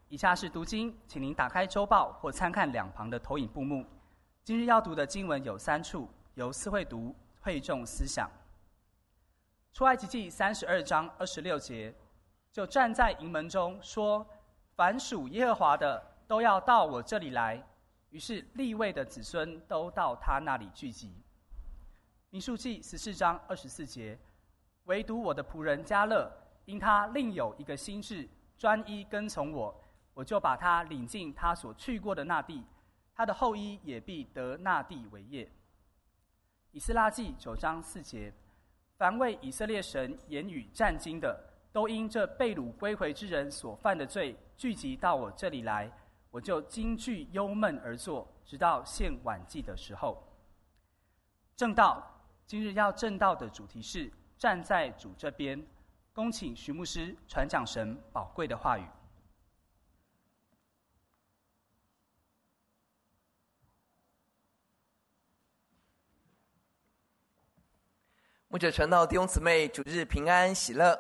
以下是读经，请您打开周报或参看两旁的投影布幕。今日要读的经文有3处，由思慧读，会众思想。出埃及记32章26节，就站在营门中说：凡属耶和华的，都要到我这里来。于是利未的子孙都到他那里聚集。民数记14章24节，唯独我的仆人迦勒，因他另有一个心志，专一跟从我，我就把他领进他所去过的那地，他的后裔也必得那地为业。以斯拉记9章4节，凡为以色列神言语战兢的，都因这被掳归回之人所犯的罪，聚集到我这里来，我就惊惧忧闷而坐，直到献晚祭的时候。正道，今日要正道的主题是站在主这边。恭请徐牧师传讲神宝贵的话语。 牧者传道弟兄姊妹，主日平安喜乐。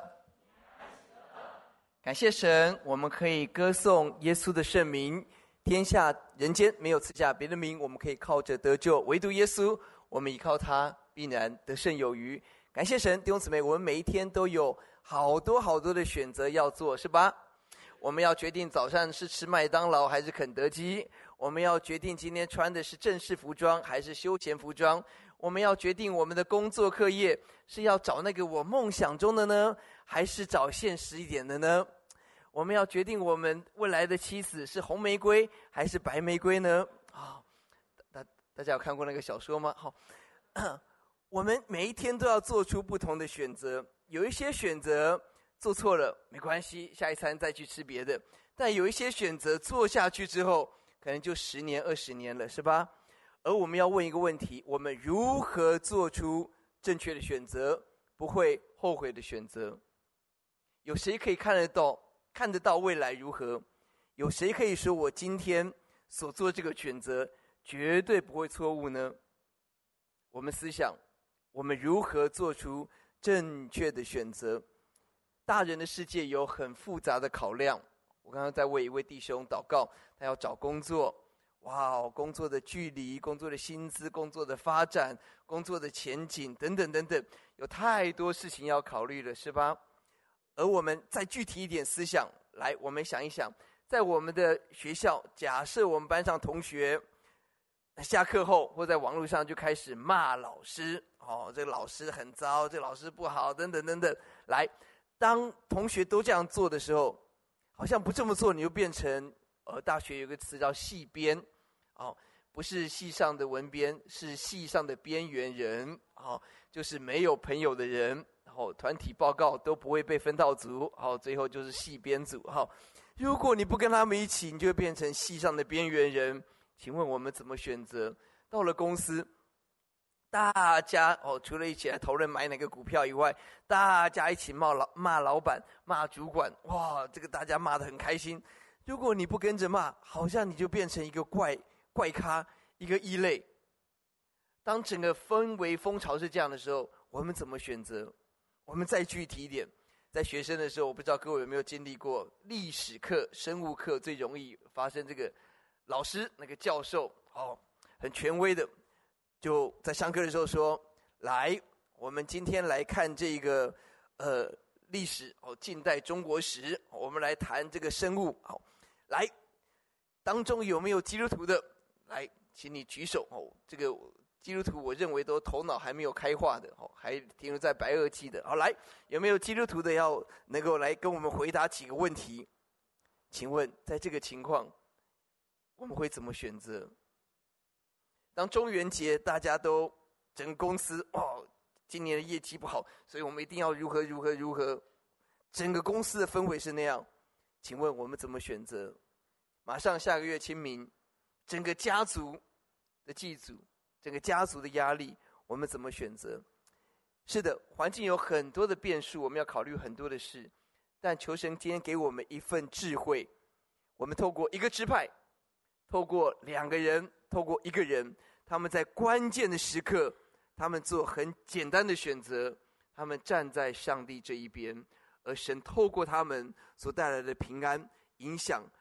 感谢神，我们可以歌颂耶稣的圣名。天下人间没有赐下别的名，我们可以靠着得救，唯独耶稣，我们依靠他必然得胜有余。感谢神，弟兄姊妹，我们每一天都有好多的选择要做，是吧？我们要决定早上是吃麦当劳还是肯德基，我们要决定今天穿的是正式服装还是休闲服装，我们要决定我们的工作课业是要找那个我梦想中的呢，还是找现实一点的呢？我们要决定我们未来的妻子是红玫瑰还是白玫瑰呢？大家有看过那个小说吗？好，我们每一天都要做出不同的选择，有一些选择做错了没关系，下一餐再去吃别的，但有一些选择做下去之后可能就10年20年了，是吧？而我们要问一个问题，我们如何做出正确的选择，不会后悔的选择？有谁可以看得到未来如何？有谁可以说我今天所做这个选择绝对不会错误呢？我们思想，我们如何做出正确的选择？大人的世界有很复杂的考量。我刚刚在为一位弟兄祷告，他要找工作，工作的距离，工作的薪资，工作的发展，工作的前景等等等等，有太多事情要考虑了，是吧？而我们再具体一点思想，来，我们想一想，在我们的学校，假设我们班上同学下课后或在网络上就开始骂老师，这个老师很糟，这个老师不好，等等等等。来，当同学都这样做的时候，好像不这么做你就变成大学有个词叫系边，不是系上的文编，是系上的边缘人，就是没有朋友的人，团体报告都不会被分到组，最后就是系边组。如果你不跟他们一起，你就会变成系上的边缘人。请问我们怎么选择？到了公司，大家除了一起来讨论买哪个股票以外，大家一起骂老板、骂主管，这个大家骂得很开心。如果你不跟着骂，好像你就变成一个怪咖，一个异类。当整个氛围风潮是这样的时候，我们怎么选择？我们再具体一点，在学生的时候，我不知道各位有没有经历过历史课、生物课最容易发生这个老师那个教授很权威的，就在上课的时候说，来，我们今天来看这个历史近代中国史，我们来谈这个生物。来，当中有没有基督徒的？来，请你举手。这个基督徒我认为都头脑还没有开化的，还停留在白垩纪的。来，有没有基督徒的要能够来跟我们回答几个问题？请问在这个情况我们会怎么选择？当中元节大家都整个公司今年的业绩不好，所以我们一定要如何，整个公司的氛围是那样，请问我们怎么选择？马上下个月清明，整个家族的祭祖，整个家族的压力，我们怎么选择？是的，环境有很多的变数，我们要考虑很多的事，但求神今天给我们一份智慧，我们透过一个支派，透过2个人，透过1个人，他们在关键的时刻，他们做很简单的选择，他们站在上帝这一边，而神透过他们所带来的平安，影响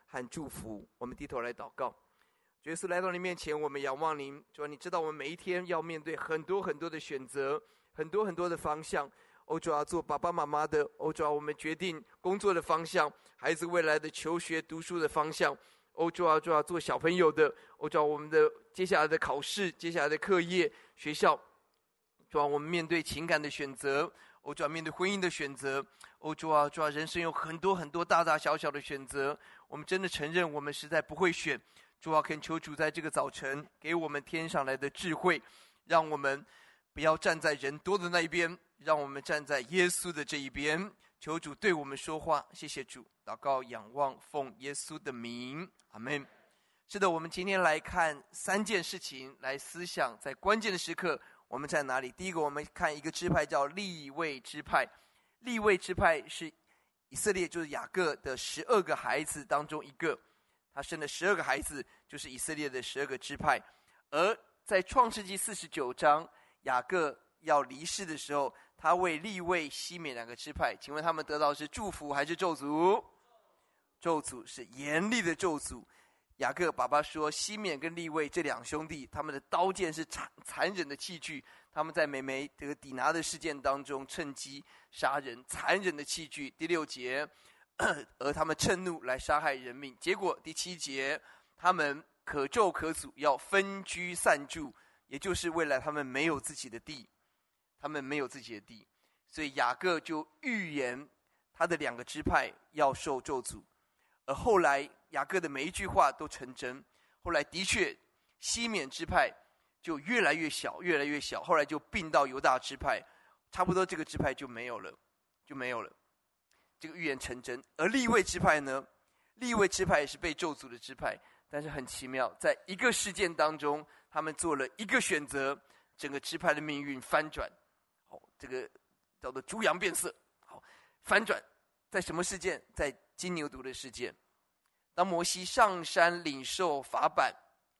和祝福。我们低头来祷告。主耶稣，来到你面前，我们仰望您。主啊，你知道我们每一天要面对很多很多的选择，很多很多的方向。主啊，做爸爸妈妈的，主啊，我们决定工作的方向，孩子未来的求学读书的方向。主啊，做小朋友的，主啊，我们的接下来的考试，接下来的课业，学校。主啊，我们面对情感的选择，主啊，面对婚姻的选择，主啊，人生有很多很多大大小小的选择。我们真的承认我们实在不会选。主啊，恳求主在这个早晨给我们天上来的智慧，让我们不要站在人多的那一边，让我们站在耶稣的这一边。求主对我们说话，谢谢主。祷告仰望奉耶稣的名，阿们。是的，我们今天来看3件事情，来思想在关键的时刻我们在哪里。第一个，我们看一个支派叫利未支派。利未支派是以色列，就是雅各的12个孩子当中一个，他生了12个孩子，就是以色列的12个支派。而在创世纪49章，雅各要离世的时候，他为利未、西缅2个支派，请问他们得到的是祝福还是咒诅？咒诅，是严厉的咒诅。雅各爸爸说，西缅跟利未这2兄弟，他们的刀剑是残忍的器具，他们在美眉这个底拿的事件当中趁机杀人，残忍的器具。第6节，而他们趁怒来杀害人命。结果第7节，他们可咒可诅，要分居散住，也就是未来他们没有自己的地，他们没有自己的地。所以雅各就预言他的2个支派要受咒诅。而后来雅各的每一句话都成真。后来的确，西缅支派就越来越小，越来越小，后来就并到犹大支派，差不多这个支派就没有了。这个预言成真。而利未支派呢？利未支派也是被咒诅的支派，但是很奇妙，在一个事件当中，他们做了一个选择，整个支派的命运翻转。这个叫做猪羊变色。翻转在什么事件？在金牛犊的事件。当摩西上山领受法版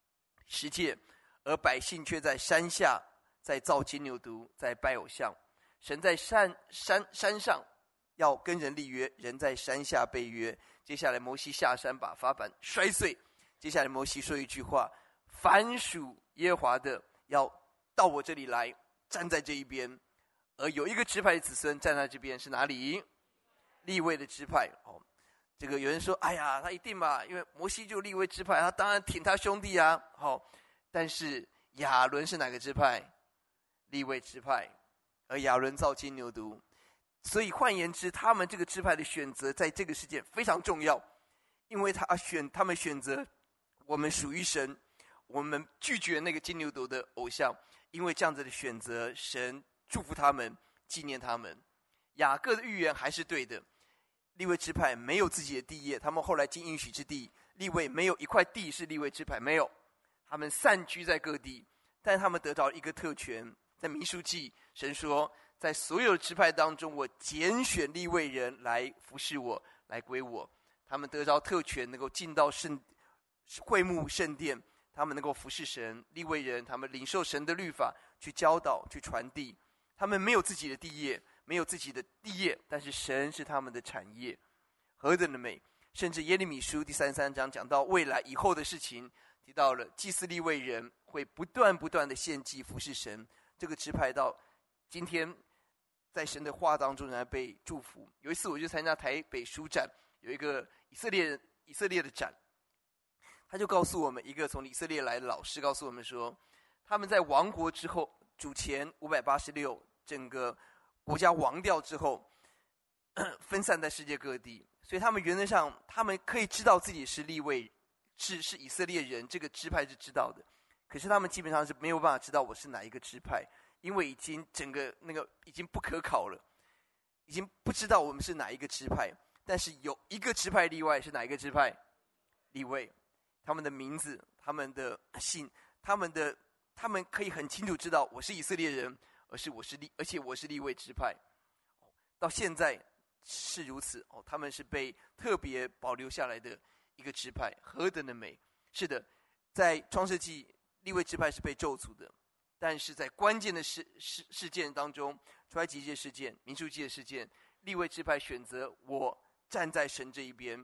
10诫，而百姓却在山下在造金牛犊，在拜偶像。神在山上要跟人立约，人在山下被约。接下来摩西下山把法版摔碎。接下来摩西说一句话：凡属耶和华的要到我这里来，站在这一边。而有一个支派的子孙站在这边，是哪里？利未的支派。这个有人说，哎呀，他一定吧，因为摩西就利未支派，他当然挺他兄弟啊。但是亚伦是哪个支派？利未支派。而亚伦造金牛犊。所以换言之，他们这个支派的选择在这个事件非常重要，因为他们选择我们属于神，我们拒绝那个金牛犊的偶像。因为这样子的选择，神祝福他们，纪念他们。雅各的预言还是对的，利未支派没有自己的地业，他们后来进应许之地，利未没有一块地是利未支派，没有，他们散居在各地。但他们得到一个特权，在民数记，神说，在所有的支派当中，我拣选利未人来服侍我，来归我。他们得到特权，能够进到会幕圣殿，他们能够服侍神。利未人，他们领受神的律法，去教导，去传递。他们没有自己的地业，但是神是他们的产业，何等的美！甚至耶利米书第33章讲到未来以后的事情，提到了祭司利未人会不断的献祭服侍神。这个支派到今天在神的话当中仍然被祝福。有一次我去参加台北书展，有一个以色列的展，他就告诉我们，一个从以色列来的老师告诉我们说，他们在亡国之后，主前586，整个国家亡掉之后，分散在世界各地，所以他们原则上他们可以知道自己是利未，是以色列人，这个支派是知道的。可是他们基本上是没有办法知道我是哪一个支派，因为已经整个那个已经不可考了，已经不知道我们是哪一个支派。但是有一个支派例外，是哪一个支派？利未。他们的名字，他们的姓，他们可以很清楚知道我是以色列人，而且我是利未支派。到现在是如此。他们是被特别保留下来的一个支派，何等的美！是的，在创世纪，利未支派是被咒诅的，但是在关键的事件当中，出埃及记的事件、民数记的事件，利未支派选择我站在神这一边。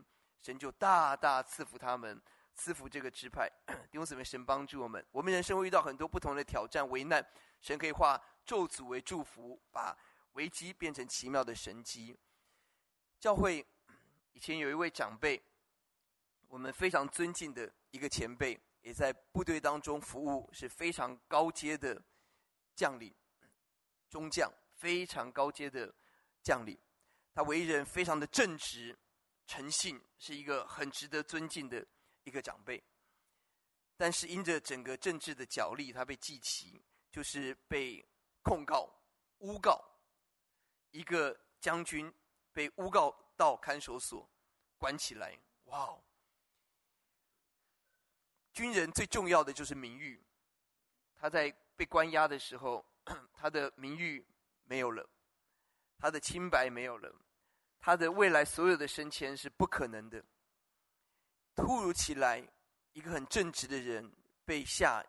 神就大大赐福他们，赐福这个支派。弟兄姊妹，神帮助我们，我们人生会遇到很多不同的挑战危难，神可以化咒诅为祝福，把危机变成奇妙的神迹。教会以前有一位长辈，我们非常尊敬的一个前辈，也在部队当中服务，是非常高阶的将领，中将，非常高阶的将领。他为人非常的正直诚信，是一个很值得尊敬的一个长辈。但是因着整个政治的角力，他被记起，就是被控告诬告，一个将军被诬告到看守所关起来。哇哦！军人最重要的就是名誉，他在被关押的时候，他的名誉没有了，他的清白没有了，他的未来所有的升迁是不可能的。突如其来，一个很正直的人被下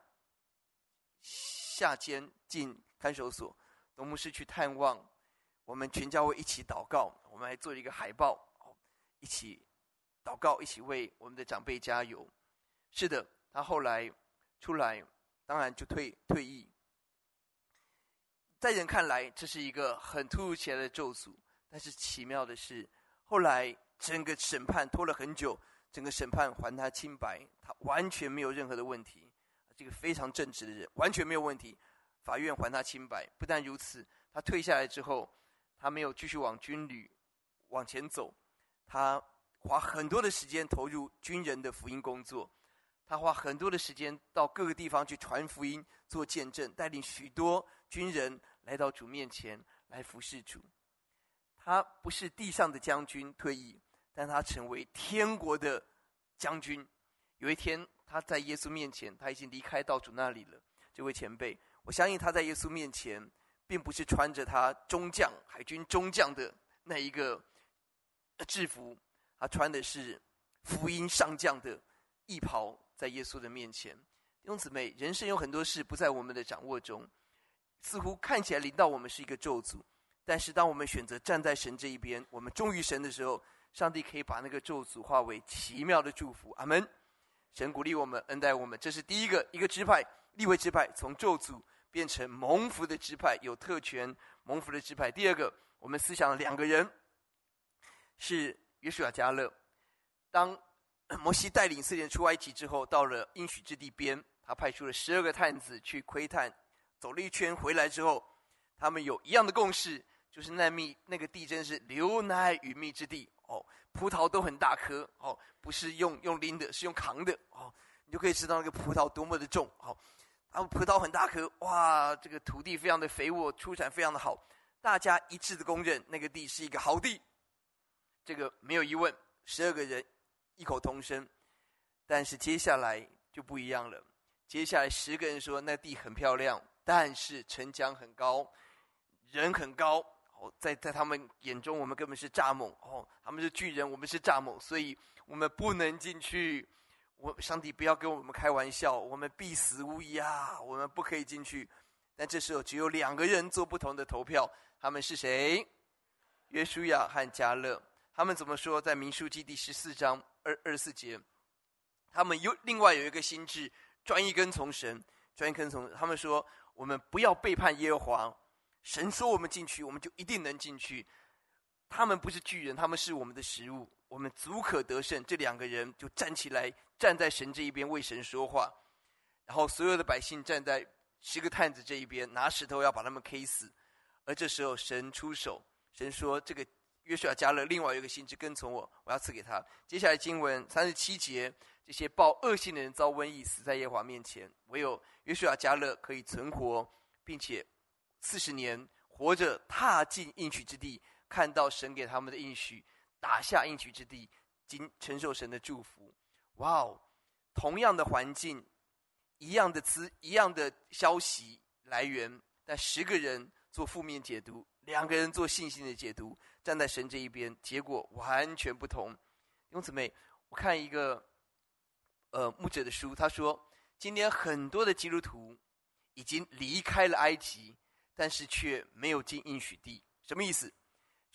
监进看守所，董牧师去探望，我们全教会一起祷告，我们还做了一个海报，一起祷告，一起为我们的长辈加油。是的，他后来出来，当然就退役。在人看来，这是一个很突如其来的咒诅，但是奇妙的是，后来整个审判拖了很久，整个审判还他清白，他完全没有任何的问题。这个非常正直的人完全没有问题，法院还他清白。不但如此，他退下来之后，他没有继续往军旅往前走，他花很多的时间投入军人的福音工作，他花很多的时间到各个地方去传福音做见证，带领许多军人来到主面前来服侍主。他不是地上的将军退役，但他成为天国的将军。有一天他在耶稣面前，他已经离开到主那里了。这位前辈，我相信他在耶稣面前并不是穿着他中将海军中将的那一个制服，他穿的是福音上将的衣袍，在耶稣的面前。弟兄姊妹，人生有很多事不在我们的掌握中，似乎看起来临到我们是一个咒诅，但是当我们选择站在神这一边，我们忠于神的时候，上帝可以把那个咒诅化为奇妙的祝福。阿们。神鼓励我们，恩待我们，这是第一个，一个支派，利未支派从咒诅变成蒙福的支派，有特权蒙福的支派。第二个，我们思想两个人，是约书亚迦勒。当摩西带领以色列人出埃及之后，到了应许之地边，他派出了12个探子去窥探，走了一圈回来之后，他们有一样的共识，就是那个地真是流奶与蜜之地。葡萄都很大颗，不是用拎的，是用扛的，你就可以知道那个葡萄多么的重。然后葡萄很大颗，哇，这个土地非常的肥沃，出产非常的好，大家一致的公认那个地是一个好地，这个没有疑问，12个人异口同声。但是接下来就不一样了，接下来10个人说那地很漂亮，但是城墙很高，人很高，在他们眼中我们根本是蚱蜢，他们是巨人，我们是蚱蜢，所以我们不能进去。上帝不要跟我们开玩笑，我们必死无疑啊，我们不可以进去。但这时候只有2个人做不同的投票，他们是谁？约书亚和迦勒。他们怎么说？在民数记第14章24节，他们另外有一个心志，专一跟从神，他们说我们不要背叛耶和华，神说我们进去，我们就一定能进去。他们不是巨人，他们是我们的食物，我们足可得胜。这2个人就站起来，站在神这一边为神说话，然后所有的百姓站在10个探子这一边，拿石头要把他们 K 死。而这时候神出手，神说这个约书亚迦勒另外有一个心志跟从我，我要赐给他。接下来经文37节，这些报恶信的人遭瘟疫，死在耶和华面前，唯有约书亚迦勒可以存活，并且40年活着踏进应许之地，看到神给他们的应许，打下应许之地，经承受神的祝福。哇哦！同样的环境，一样的消息来源，但10个人做负面解读，2个人做信心的解读，站在神这一边，结果完全不同。弟兄姊妹，我看一个牧者的书，他说今天很多的基督徒已经离开了埃及，但是却没有进应许地。什么意思？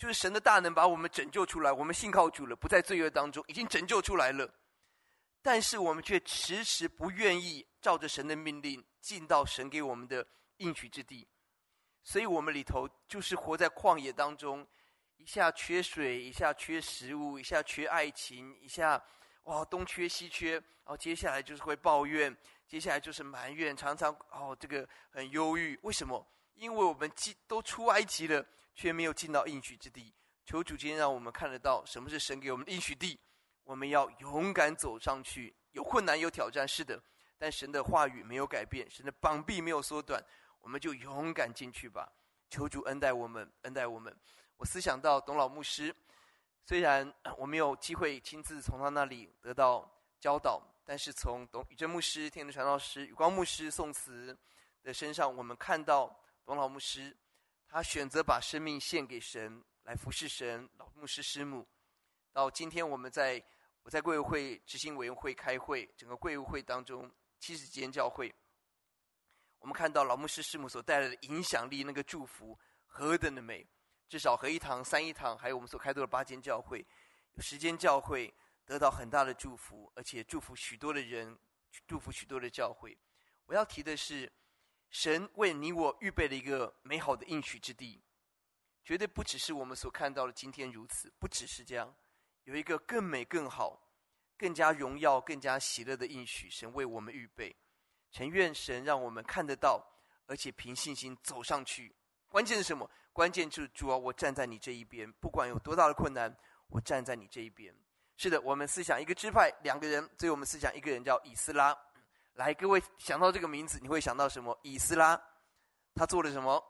就是神的大能把我们拯救出来，我们信靠主了，不在罪恶当中，已经拯救出来了。但是我们却迟迟不愿意照着神的命令进到神给我们的应许之地，所以我们里头就是活在旷野当中，一下缺水，一下缺食物，一下缺爱情，一下东缺西缺，然后接下来就是会抱怨，接下来就是埋怨，常常这个很忧郁。为什么？因为我们都出埃及了，却没有进到应许之地。求主今天让我们看得到什么是神给我们的应许地，我们要勇敢走上去。有困难有挑战，是的，但神的话语没有改变，神的膀臂没有缩短，我们就勇敢进去吧。求主恩待我们，恩待我们。我思想到董老牧师，虽然我没有机会亲自从他那里得到教导，但是从董宇珍牧师、天主传道师、宇光牧师、宋慈的身上，我们看到董老牧师他选择把生命献给神，来服侍神。老牧师师母到今天我在贵委会执行委员会开会，整个贵委会当中70间教会，我们看到老牧师师母所带来的影响力，那个祝福何等的美。至少合一堂、三一堂，还有我们所开拓的8间教会，有10间教会得到很大的祝福，而且祝福许多的人，祝福许多的教会。我要提的是，神为你我预备了一个美好的应许之地，绝对不只是我们所看到的今天如此，不只是这样，有一个更美、更好、更加荣耀、更加喜乐的应许，神为我们预备。诚愿神让我们看得到，而且凭信心走上去。关键是什么？关键就是主啊，我站在你这一边，不管有多大的困难，我站在你这一边。是的，我们思想一个支派2个人，所以我们思想一个人叫以斯拉。来，各位想到这个名字，你会想到什么？以斯拉他做了什么？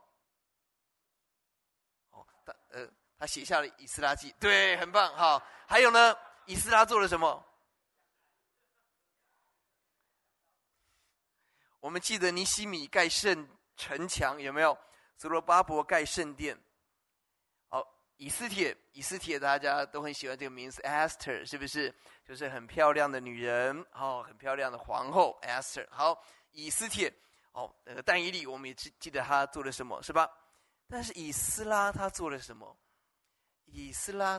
他写下了以斯拉记，对，很棒。好，还有呢，以斯拉做了什么？我们记得尼希米盖圣城墙，有没有？所罗巴伯盖圣殿。好，以斯帖大家都很喜欢这个名字 Esther， 是不是？就是很漂亮的女人，很漂亮的皇后 Esther。好，以斯帖，但以理我们也记得他做了什么，是吧？但是以斯拉他做了什么？以斯拉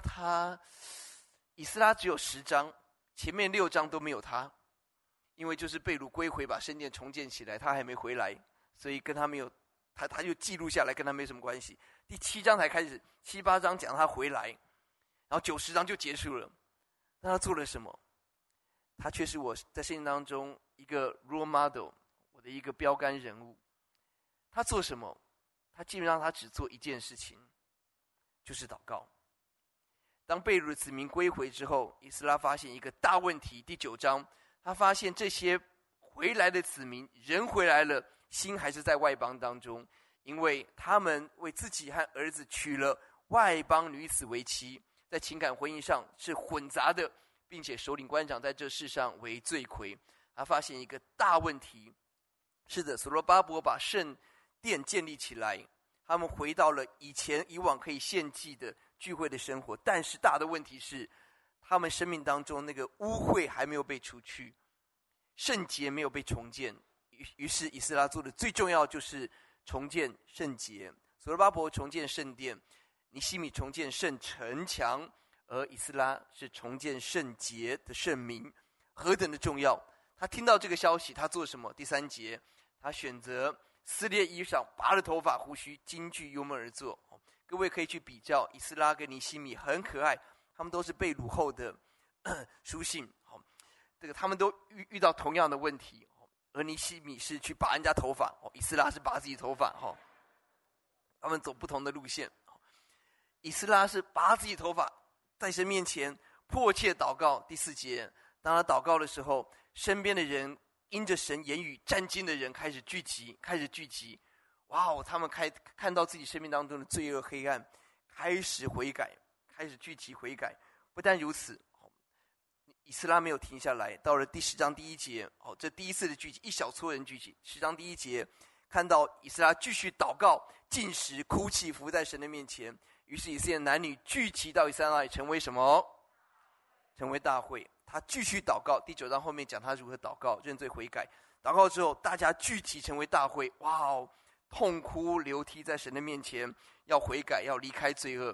只有10章，前面6章都没有他，因为就是被掳归回，把圣殿重建起来，他还没回来，所以跟他没有。他就记录下来，跟他没什么关系。第7章才开始，7、8章讲他回来，然后9、10章就结束了。那他做了什么？他却是我在圣经当中一个 role model， 我的一个标杆人物。他做什么？他基本上他只做一件事情，就是祷告。当被掳的子民归回之后，以斯拉发现一个大问题。第9章，他发现这些回来的子民人回来了，心还是在外邦当中，因为他们为自己和儿子娶了外邦女子为妻，在情感婚姻上是混杂的，并且首领官长在这世上为罪魁。他发现一个大问题，是的，所罗巴伯把圣殿建立起来，他们回到了以往可以献祭的聚会的生活，但是大的问题是，他们生命当中那个污秽还没有被除去，圣洁没有被重建。于是以斯拉做的最重要就是重建圣洁。所罗巴伯重建圣殿，尼希米重建圣城墙，而以斯拉是重建圣洁的圣民，何等的重要！他听到这个消息，他做什么？第3节，他选择撕裂衣裳，拔了头发胡须，京剧幽闷而坐。各位可以去比较以斯拉跟尼希米，很可爱，他们都是被掳后的书信。这个他们都遇到同样的问题。而尼希米是去拔人家头发，以斯拉是拔自己头发，他们走不同的路线。以斯拉是拔自己头发，在神面前迫切祷告。第4节，当他祷告的时候，身边的人因着神言语战惊的人开始聚集。他们看到自己生命当中的罪恶黑暗，开始悔改，开始聚集悔改。不但如此，以斯拉没有停下来，到了第10章第1节，这第一次的聚集，一小撮人聚集。10章第1节，看到以斯拉继续祷告、禁食、哭泣，伏在神的面前。于是以色列男女聚集到以斯拉那里，成为什么？成为大会。他继续祷告。第9章后面讲他如何祷告、认罪悔改。祷告之后，大家聚集成为大会，痛哭流涕在神的面前，要悔改，要离开罪恶。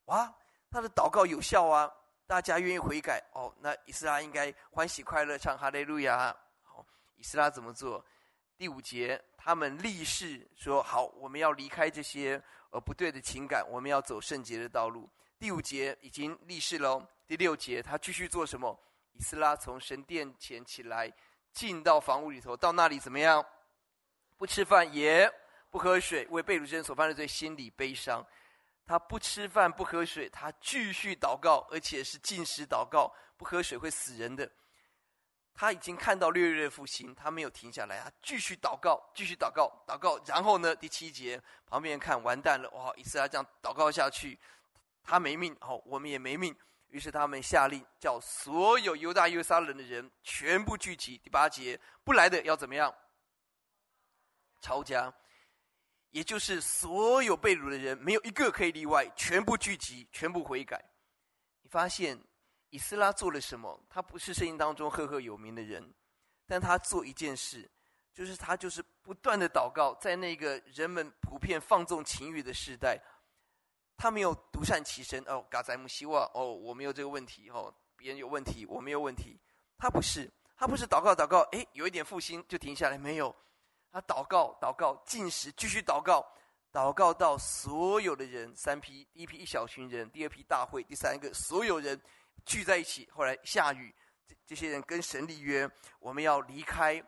哇，他的祷告有效啊，大家愿意悔改哦，那以斯拉应该欢喜快乐唱哈利路亚。好，以斯拉怎么做？第5节，他们立誓说：好，我们要离开这些不对的情感，我们要走圣洁的道路。第5节已经立誓了。第6节，他继续做什么？以斯拉从神殿前起来，进到房屋里头，到那里怎么样？不吃饭也不喝水，为被掳之人所犯的罪心里悲伤。他不吃饭不喝水，他继续祷告，而且是禁食祷告，不喝水会死人的。他已经看到略略复兴，他没有停下来，他继续祷告，继续祷告，祷告。然后呢，第7节，旁边人看完蛋了，哇！以斯拉这样祷告下去，他没命，我们也没命。于是他们下令，叫所有犹大耶路撒冷的人全部聚集。第8节，不来的要怎么样？抄家，也就是所有被掳的人没有一个可以例外，全部聚集，全部悔改。你发现以斯拉做了什么？他不是圣经当中赫赫有名的人，但他做一件事，就是他就是不断的祷告。在那个人们普遍放纵情欲的时代，他没有独善其身，嘎在木希望，我没有这个问题，别人有问题我没有问题。他不是祷告，有一点复兴就停下来，没有。他祷告，禁食，继续祷告到所有的人3批，第一批一小群人，第2批大会，第3个所有人聚在一起。后来下雨，这些人跟神立约，我们要离开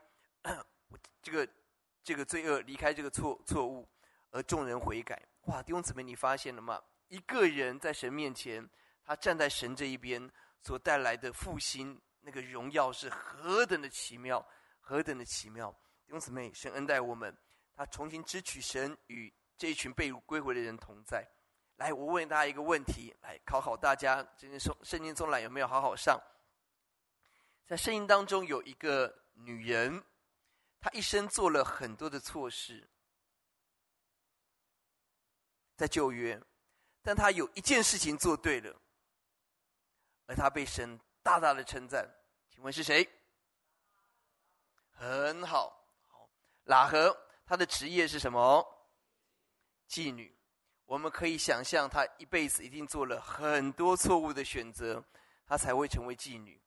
这个罪恶，离开这个错误，而众人悔改。哇，弟兄姊妹，你发现了吗？一个人在神面前，他站在神这一边所带来的复兴，那个荣耀是何等的奇妙，何等的奇妙！弟兄姊妹，神恩待我们，他重新支取神与这一群被掳归回的人同在。来，我问大家一个问题，来考考大家，圣经中来有没有好好上？在圣经当中有一个女人，她一生做了很多的错事，在旧约，但她有一件事情做对了，而她被神大大的称赞。请问是谁？很好，喇合，她的职业是什么？妓女。我们可以想象，她一辈子一定做了很多错误的选择，她才会成为妓女。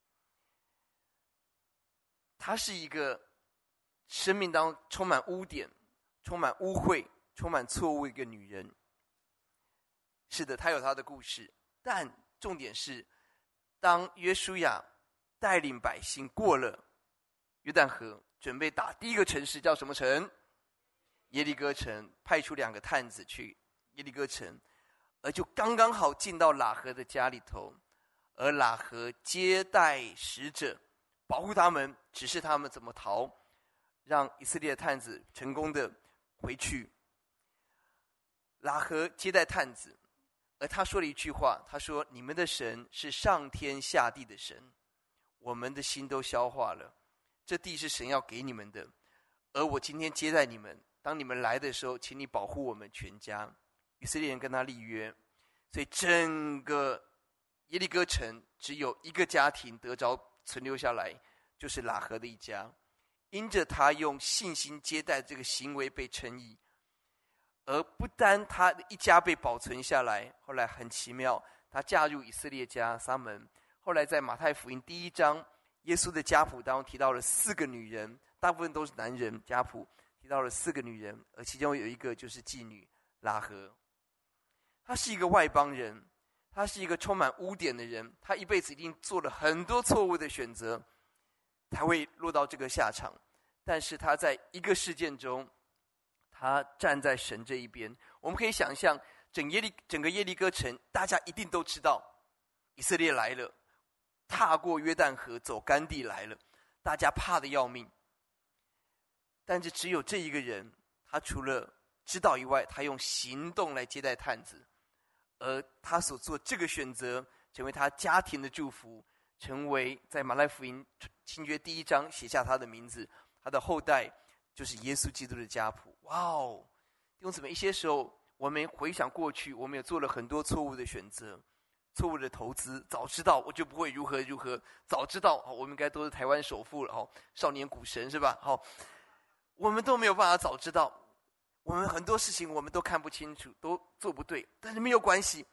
她是一个生命当中充满污点、充满污秽、充满错误一个女人。是的，她有她的故事，但重点是，当约书亚带领百姓过了约旦河，准备打第一个城市，叫什么城？耶利哥城，派出2个探子去耶利哥城，而就刚刚好进到喇合的家里头，而喇合接待使者，保护他们，指示他们怎么逃，让以色列的探子成功的回去。喇合接待探子，而他说了一句话，他说：你们的神是上天下地的神，我们的心都消化了，这地是神要给你们的，而我今天接待你们，当你们来的时候，请你保护我们全家。以色列人跟他立约，所以整个耶利哥城只有一个家庭得着存留下来，就是喇合的一家。因着他用信心接待这个行为被称义，而不单他一家被保存下来，后来很奇妙，他嫁入以色列家撒门。后来在马太福音第1章，耶稣的家谱当中提到了4个女人，大部分都是男人，家谱提到了4个女人，而其中有一个就是妓女喇合。他是一个外邦人，他是一个充满污点的人，他一辈子一定做了很多错误的选择，才会落到这个下场。但是他在一个事件中，他站在神这一边。我们可以想象，整个耶利哥城，大家一定都知道以色列来了，踏过约旦河走干地来了，大家怕得要命。但是只有这一个人，他除了知道以外，他用行动来接待探子，而他所做这个选择，成为他家庭的祝福，成为在马太福音新约第1章写下他的名字，他的后代就是耶稣基督的家谱。哇哦！弟兄姊妹，一些时候我们回想过去，我们也做了很多错误的选择，错误的投资。早知道我就不会如何，早知道我们应该都是台湾首富了，少年股神是吧？我们都没有办法早知道，我们很多事情我们都看不清楚，都做不对，但是没有关系，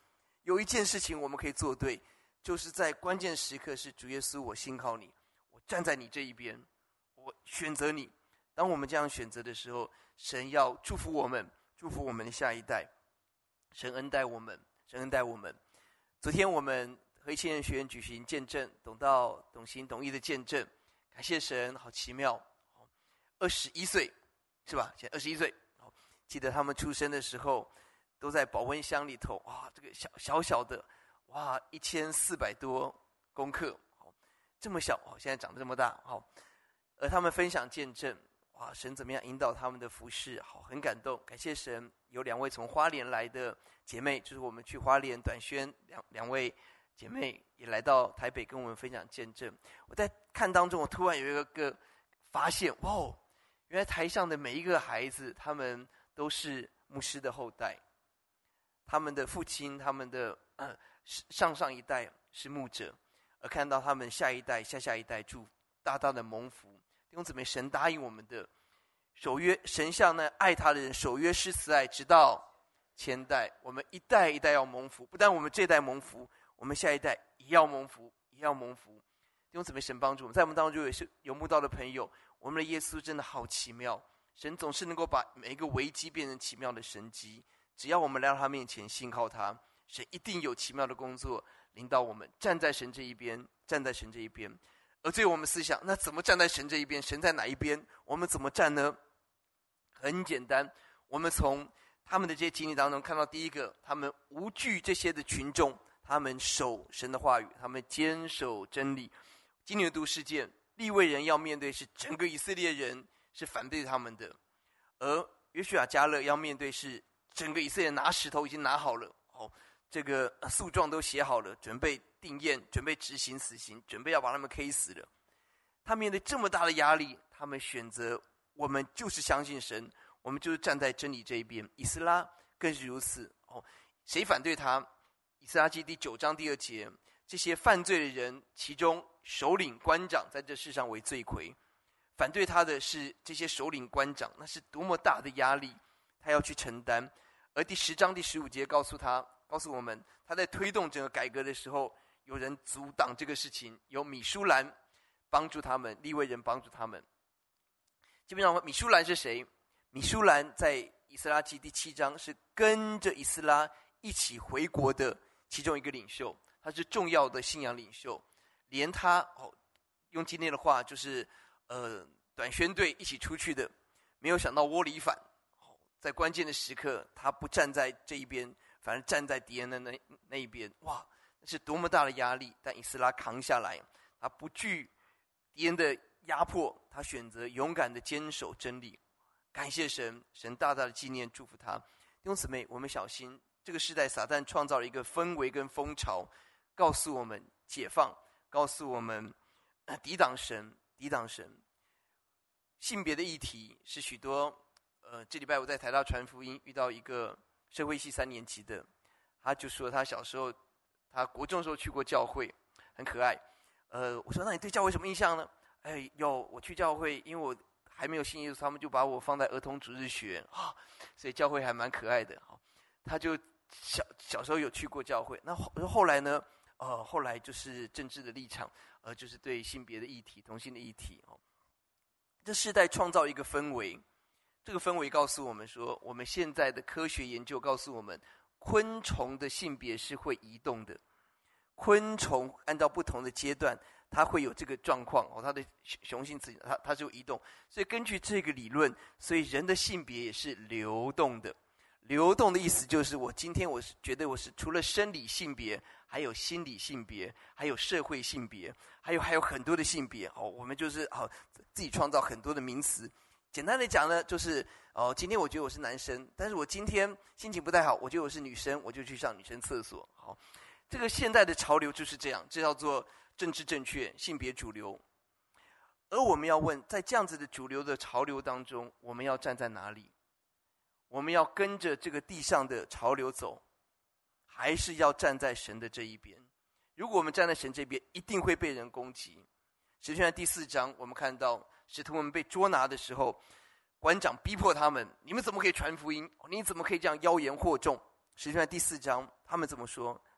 有一件事情我们可以做对，就是在关键时刻是主耶稣，我信靠你，我站在你这一边，我选择你。当我们这样选择的时候，神要祝福我们，祝福我们的下一代。神恩待我们，神恩待我们。昨天我们和一千人学院举行见证，懂道、懂行、懂义的见证，感谢神，好奇妙。21岁是吧？现在21岁。记得他们出生的时候，都在保温箱里头。哇，这个小的，哇，1400多公克，这么小，现在长得这么大。而他们分享见证，哇，神怎么样引导他们的服事，很感动。感谢神，有2位从花莲来的姐妹，就是我们去花莲短宣，两位姐妹也来到台北跟我们分享见证。我在看当中，我突然有一个发现，哇，原来台上的每一个孩子，他们都是牧师的后代，他们的父亲，他们的上一代是牧者，而看到他们下一代、下一代大大的蒙福。弟兄姊妹，神答应我们的守约，神向那爱他的人守约施慈爱，直到千代。我们一代一代要蒙福，不但我们这代蒙福，我们下一代也要蒙福，也要蒙福。弟兄姊妹，神帮助我们，在我们当中也是有慕道的朋友。我们的耶稣真的好奇妙，神总是能够把每一个危机变成奇妙的神迹。只要我们来到他面前信靠他，神一定有奇妙的工作领导我们，站在神这一边，站在神这一边。而对我们思想，那怎么站在神这一边？神在哪一边？我们怎么站呢？很简单，我们从他们的这些经历当中看到，第一个，他们无惧这些的群众，他们守神的话语，他们坚守真理。今年的读事件，利未人要面对是整个以色列人是反对他们的，而约书亚迦勒要面对是整个以色列人拿石头已经拿好了，这个诉状都写好了，准备定验，准备执行死刑，准备要把他们 K 死了。他面对这么大的压力，他们选择我们就是相信神，我们就是站在真理这一边。以斯拉更是如此。谁反对他？以斯拉记第9章第2节，这些犯罪的人，其中首领官长在这世上为罪魁，反对他的是这些首领官长，那是多么大的压力，他要去承担。而第10章第15节告诉我们，他在推动整个改革的时候，有人阻挡这个事情，有米舒兰帮助他们，利未人帮助他们。基本上米舒兰是谁？米舒兰在以斯拉记第7章是跟着以斯拉一起回国的其中一个领袖，他是重要的信仰领袖。连他用今天的话就是短宣队一起出去的，没有想到窝里反，在关键的时刻他不站在这一边，反而站在敌人的那一边。哇，那是多么大的压力！但以斯拉扛下来，他不惧敌人的压迫，他选择勇敢的坚守真理。感谢神，神大大的纪念祝福他。弟兄姊妹，我们小心，这个时代撒旦创造了一个氛围跟风潮，告诉我们解放，告诉我们抵挡神，抵挡神。性别的议题是许多这礼拜我在台大传福音，遇到一个社会系3年级的，他就说他小时候，他国中的时候去过教会，很可爱。我说那你对教会什么印象呢？我去教会，因为我还没有信耶稣，他们就把我放在儿童主日学所以教会还蛮可爱的。他就小时候有去过教会，那后来呢？后来就是政治的立场，就是对性别的议题、同性的议题。这世代创造一个氛围。这个氛围告诉我们说，我们现在的科学研究告诉我们，昆虫的性别是会移动的。昆虫按照不同的阶段，它会有这个状况，它的雄性雌性它就移动。所以根据这个理论，所以人的性别也是流动的。流动的意思就是，我今天我是觉得我是除了生理性别，还有心理性别，还有社会性别，还有很多的性别。我们就是自己创造很多的名词。简单的讲呢，就是今天我觉得我是男生，但是我今天心情不太好，我觉得我是女生，我就去上女生厕所。这个现在的潮流就是这样，这叫做政治正确、性别主流。而我们要问，在这样子的主流的潮流当中，我们要站在哪里？我们要跟着这个地上的潮流走，还是要站在神的这一边？如果我们站在神这边，一定会被人攻击。使徒行传第4章，我们看到使徒们被捉拿的时候，官长逼迫他们：你们怎么可以传福音？你怎么可以这样妖言惑众？使徒行传第4章，他们怎么说？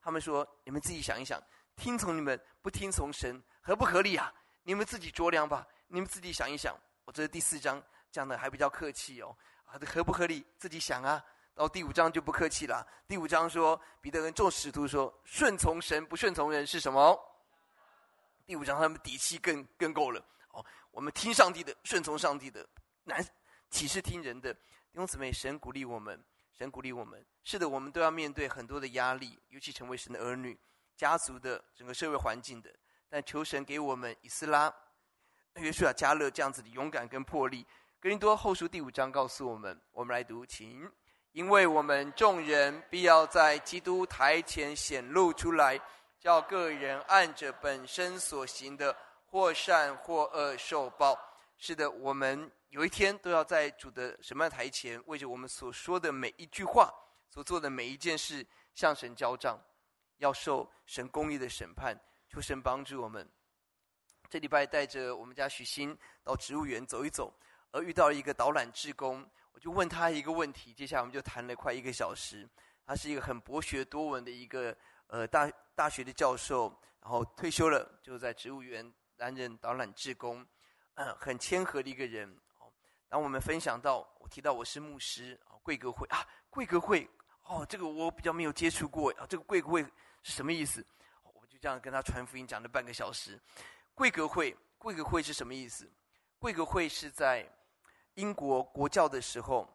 他们说：“你们自己想一想，听从你们不听从神，合不合理啊？你们自己酌量吧，你们自己想一想。”这是第4章讲的还比较客气哦，合不合理自己想啊。到第5章就不客气了。第5章说，彼得跟众使徒说：“顺从神，不顺从人是什么？”第5章他们底气更够了。我们听上帝的，顺从上帝的，岂是听人的？弟兄姊妹，神鼓励我们，神鼓励我们。是的，我们都要面对很多的压力，尤其成为神的儿女，家族的整个社会环境的。但求神给我们以斯拉、约书亚、迦勒这样子的勇敢跟魄力。哥林多后书第5章告诉我们，我们来读，请。因为我们众人必要在基督台前显露出来，叫个人按着本身所行的，或善或恶受报。是的，我们有一天都要在主的审判台前，为着我们所说的每一句话，所做的每一件事，向神交账，要受神公义的审判。求神帮助我们。这礼拜带着我们家许昕到植物园走一走，而遇到了一个导览志工，我就问他一个问题，接下来我们就谈了快1个小时。他是一个很博学多闻的一个大学的教授，然后退休了，就在植物园担任导览志工，很谦和的一个人。当我们分享到，我提到我是牧师，贵格会啊，贵格会这个我比较没有接触过这个贵格会是什么意思？我就这样跟他传福音，讲了半个小时。贵格会是什么意思？贵格会是在英国国教的时候，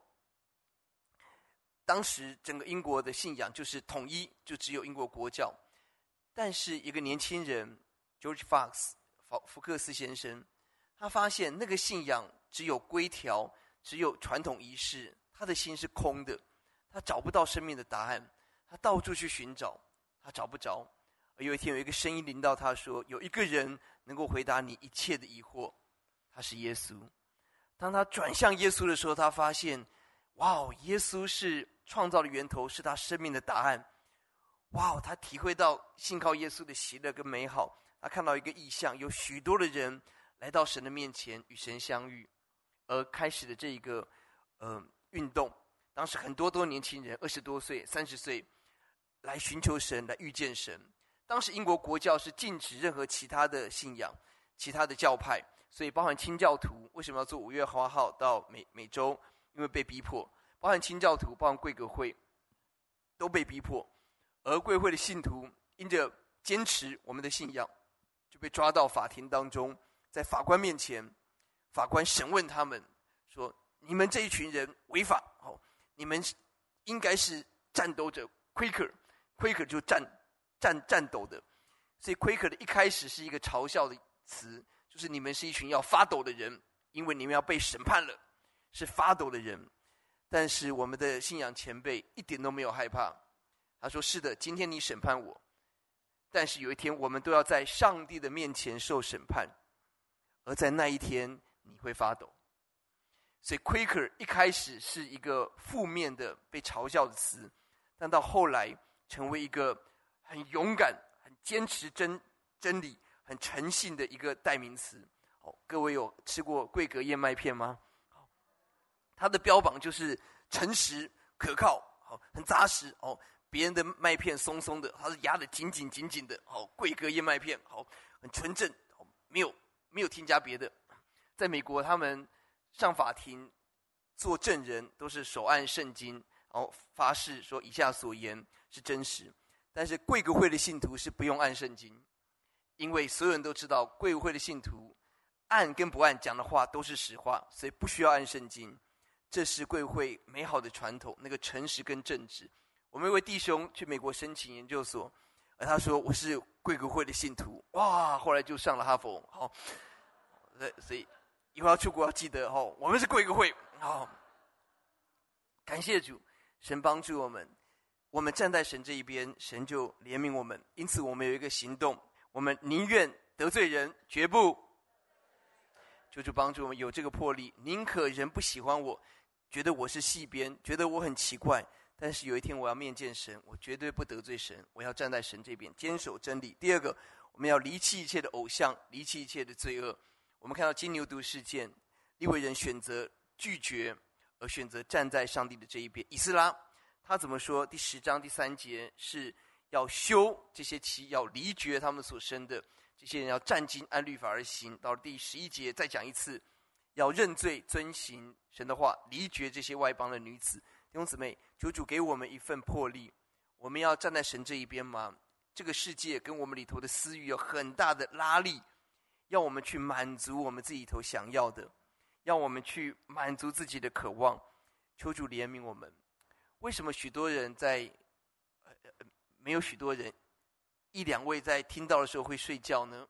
当时整个英国的信仰就是统一，就只有英国国教。但是一个年轻人 George Fox 福克斯先生，他发现那个信仰只有规条，只有传统仪式，他的心是空的，他找不到生命的答案，他到处去寻找，他找不着。而有一天有一个声音临到他说，有一个人能够回答你一切的疑惑，他是耶稣。当他转向耶稣的时候，他发现耶稣是创造的源头，是他生命的答案。他体会到信靠耶稣的喜乐跟美好。他看到一个异象，有许多的人来到神的面前与神相遇，而开始的这一个运动。当时很多都年轻人，20多岁、30岁，来寻求神，来遇见神。当时英国国教是禁止任何其他的信仰、其他的教派，所以包含清教徒为什么要做5月8号到美洲？因为被逼迫。包含清教徒，包含贵格会，都被逼迫。而贵会的信徒因着坚持我们的信仰，就被抓到法庭当中，在法官面前，法官审问他们说：“你们这一群人违法，你们应该是战斗者 Quaker 就战斗的。”所以 Quaker 的一开始是一个嘲笑的词，就是你们是一群要发抖的人，因为你们要被审判了，是发抖的人。但是我们的信仰前辈一点都没有害怕，他说：“是的，今天你审判我，但是有一天我们都要在上帝的面前受审判，而在那一天你会发抖。”所以 Quaker 一开始是一个负面的被嘲笑的词，但到后来成为一个很勇敢、很坚持真理、很诚信的一个代名词。各位有吃过贵格燕麦片吗？它的标榜就是诚实、可靠、很扎实。别人的麦片松松的，它是压得紧紧的。贵格燕麦片很纯正，没有添加别的。在美国，他们上法庭做证人都是手按圣经，然后发誓说以下所言是真实。但是贵格会的信徒是不用按圣经，因为所有人都知道贵格会的信徒按跟不按讲的话都是实话，所以不需要按圣经。这是贵会美好的传统，那个诚实跟正直。我们一位弟兄去美国申请研究所，而他说我是贵格会的信徒，后来就上了哈佛。所以以后要出国要记得我们是贵格会。感谢主，神帮助我们，我们站在神这一边，神就怜悯我们。因此我们有一个行动，我们宁愿得罪人，绝不。求主帮助我们有这个魄力，宁可人不喜欢我，觉得我是戏编，觉得我很奇怪，但是有一天我要面见神，我绝对不得罪神，我要站在神这边，坚守真理。第二个，我们要离弃一切的偶像，离弃一切的罪恶。我们看到金牛犊事件，利未人选择拒绝，而选择站在上帝的这一边。以斯拉他怎么说？第10章第3节是要休这些妻，要离绝他们所生的这些人，要战兢按律法而行。到了第11节再讲一次，要认罪遵行神的话，离绝这些外邦的女子。弟兄姊妹，求主给我们一份魄力，我们要站在神这一边吗？这个世界跟我们里头的私欲有很大的拉力，要我们去满足我们自己里头想要的，要我们去满足自己的渴望。求主怜悯我们。为什么许多人在没有许多人一两位在听到的时候会睡觉呢？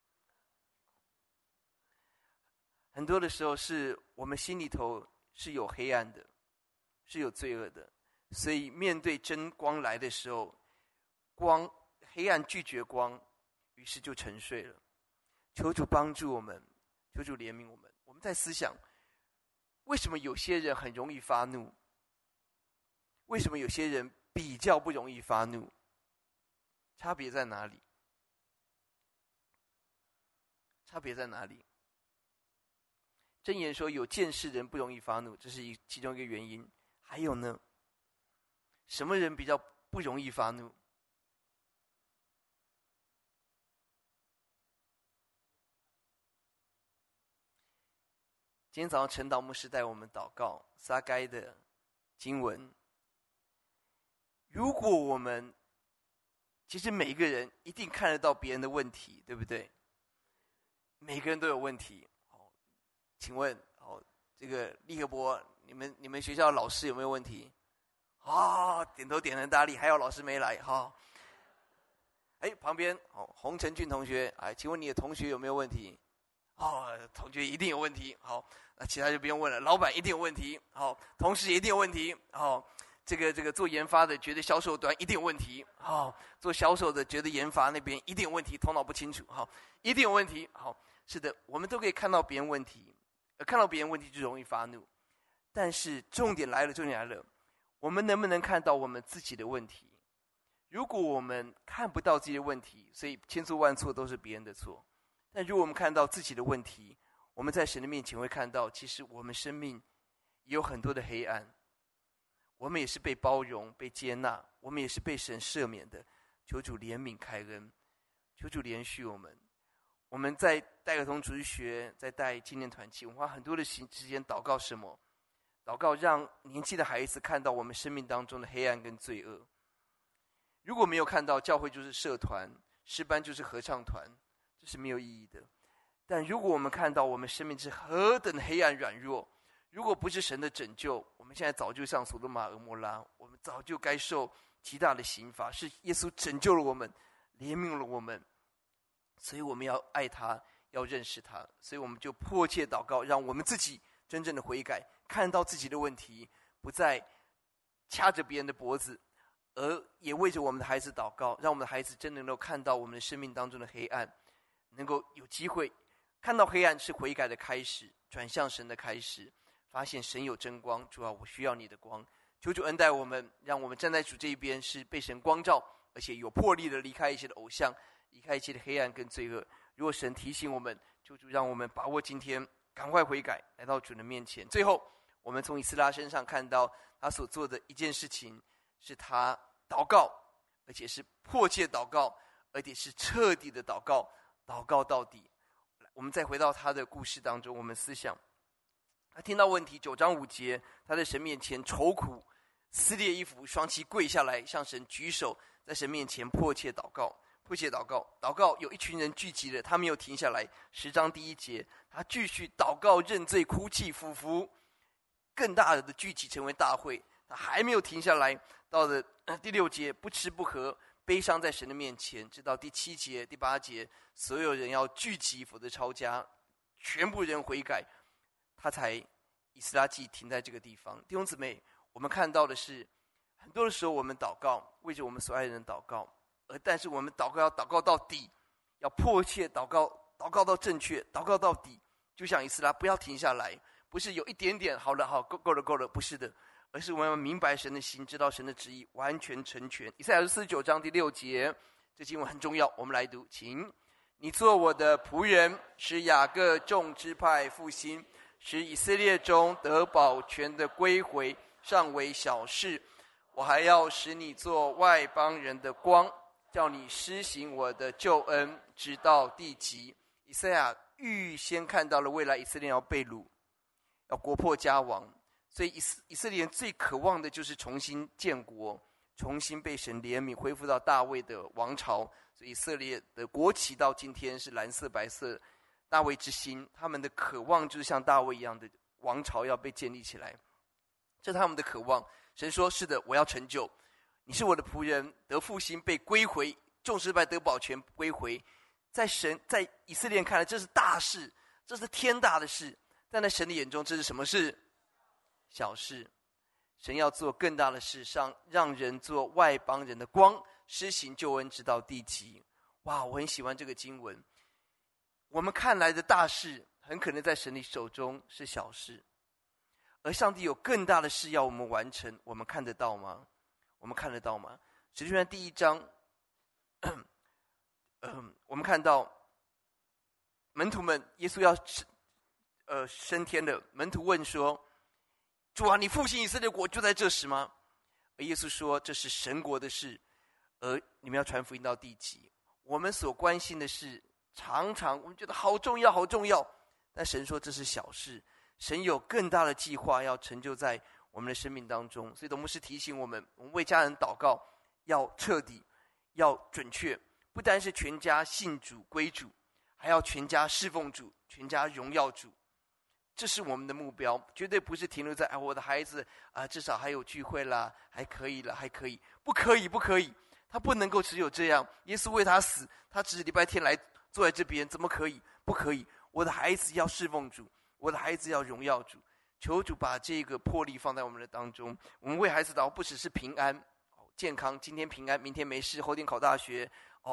很多的时候是我们心里头是有黑暗的，是有罪恶的，所以面对真光来的时候，黑暗拒绝光，于是就沉睡了。求主帮助我们，求主怜悯我们。我们在思想，为什么有些人很容易发怒？为什么有些人比较不容易发怒？差别在哪里？差别在哪里？箴言说有见识人不容易发怒，这是其中一个原因。还有呢，什么人比较不容易发怒？今天早上陈导牧师带我们祷告撒该的经文。如果我们其实每一个人一定看得到别人的问题，对不对？每个人都有问题。请问这个立和伯，你们学校的老师有没有问题？点头点很大力，还有老师没来。旁边洪承俊同学，请问你的同学有没有问题？同学一定有问题。好，那其他就不用问了。老板一定有问题。同事也一定有问题。这个做研发的觉得销售端一定有问题。做销售的觉得研发那边一定有问题，头脑不清楚。一定有问题。是的，我们都可以看到别人问题，看到别人问题就容易发怒。但是重点来了，我们能不能看到我们自己的问题？如果我们看不到自己的问题，所以千错万错都是别人的错。但如果我们看到自己的问题，我们在神的面前会看到，其实我们生命也有很多的黑暗，我们也是被包容、被接纳，我们也是被神赦免的。求主怜悯开恩，求主怜恤我们。我们在带儿童主日学，在带青年团契，我们花很多的时间祷告什么？祷告让年轻的孩子看到我们生命当中的黑暗跟罪恶。如果没有看到，教会就是社团，诗班就是合唱团，这是没有意义的。但如果我们看到我们生命是何等的黑暗软弱，如果不是神的拯救，我们现在早就像所多玛蛾摩拉，我们早就该受极大的刑罚。是耶稣拯救了我们，怜悯了我们，所以我们要爱他，要认识他。所以我们就迫切祷告，让我们自己真正的悔改，看到自己的问题，不再掐着别人的脖子，而也为着我们的孩子祷告，让我们的孩子真能够看到我们的生命当中的黑暗，能够有机会看到黑暗是悔改的开始，转向神的开始，发现神有真光。主啊，我需要你的光。求主恩待我们，让我们站在主这一边，是被神光照，而且有魄力的离开一些的偶像，离开一切的黑暗跟罪恶。如果神提醒我们，求主让我们把握今天，赶快悔改，来到主的面前。最后我们从以斯拉身上看到他所做的一件事情，是他祷告，而且是迫切祷告，而且是彻底的祷告，祷告到底。我们再回到他的故事当中，我们思想他听到问题，9章5节，他在神面前愁苦，撕裂衣服，双膝跪下来，向神举手，在神面前迫切祷告。祷告有一群人聚集了，他没有停下来。10章第1节，他继续祷告认罪哭泣俯伏，更大的聚集成为大会，他还没有停下来。到了第6节，不吃不喝，悲伤在神的面前。直到第7节第8节，所有人要聚集，否则抄家，全部人悔改，他才以斯拉记停在这个地方。弟兄姊妹，我们看到的是，很多的时候我们祷告，为着我们所爱的人祷告，但是我们祷告要祷告到底，要迫切祷告，祷告到正确，祷告到底。就像以斯拉，不要停下来，不是有一点点好了，好够了，不是的，而是我们要明白神的心，知道神的旨意，完全成全。以赛亚书49章第6节，这经文很重要，我们来读，请。你做我的仆人，使雅各众支派复兴，使以色列中得保全的归回，尚为小事。 我还要使你做外邦人的光，叫你施行我的救恩，直到地极。以赛亚预先看到了未来以色列要被掳，要国破家亡，所以以色列人最渴望的就是重新建国，重新被神怜悯，恢复到大卫的王朝。所以以色列的国旗到今天是蓝色白色，大卫之心，他们的渴望就是像大卫一样的王朝要被建立起来，这是他们的渴望。神说是的，我要成就，你是我的仆人，得复兴，被归回，众失败得保全归回。在以色列人看来这是大事，这是天大的事，但在神的眼中这是什么事？小事。神要做更大的事，让人做外邦人的光，施行救恩直到地极。哇，我很喜欢这个经文。我们看来的大事很可能在神的手中是小事，而上帝有更大的事要我们完成，我们看得到吗？我们看得到吗？使徒行传第1章我们看到门徒们，耶稣要升天了，门徒问说，主啊，你复兴以色列国就在这时吗？而耶稣说，这是神国的事，而你们要传福音到地极。我们所关心的事常常我们觉得好重要好重要，但神说这是小事，神有更大的计划要成就在我们的生命当中。所以董牧师提醒我们为家人祷告要彻底，要准确，不单是全家信主归主，还要全家侍奉主，全家荣耀主。这是我们的目标，绝对不是停留在我的孩子至少还有聚会啦，还可以了，还可以。不可以，不可以，他不能够只有这样。耶稣为他死，他只是礼拜天来坐在这边，怎么可以？不可以。我的孩子要侍奉主，我的孩子要荣耀主。求主把这个魄力放在我们的当中。我们为孩子祷告，不只是平安健康，今天平安，明天没事，后天考大学